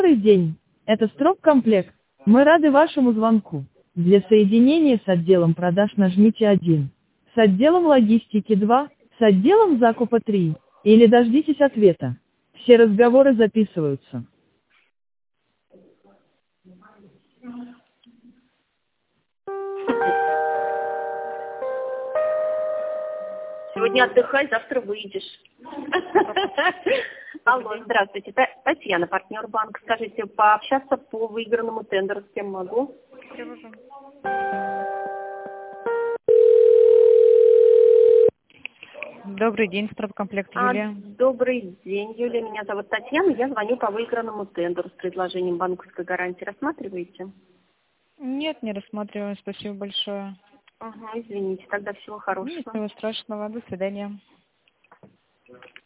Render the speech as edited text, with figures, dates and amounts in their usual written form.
Добрый день, это Строп-комплект. Мы рады вашему звонку. Для соединения с отделом продаж нажмите 1, с отделом логистики 2, с отделом закупа 3, или дождитесь ответа. Все разговоры записываются. Сегодня отдыхай, завтра выйдешь. Алло, здравствуйте. Татьяна, партнер банка. Скажите, пообщаться по выигранному тендеру с кем могу? Добрый день, Строп-комплект, Юлия. Добрый день, Юлия. Меня зовут Татьяна. Я звоню по выигранному тендеру с предложением банковской гарантии. Рассматриваете? Нет, не рассматриваем, спасибо большое. Ага, извините, тогда всего хорошего. Ничего страшного, до свидания.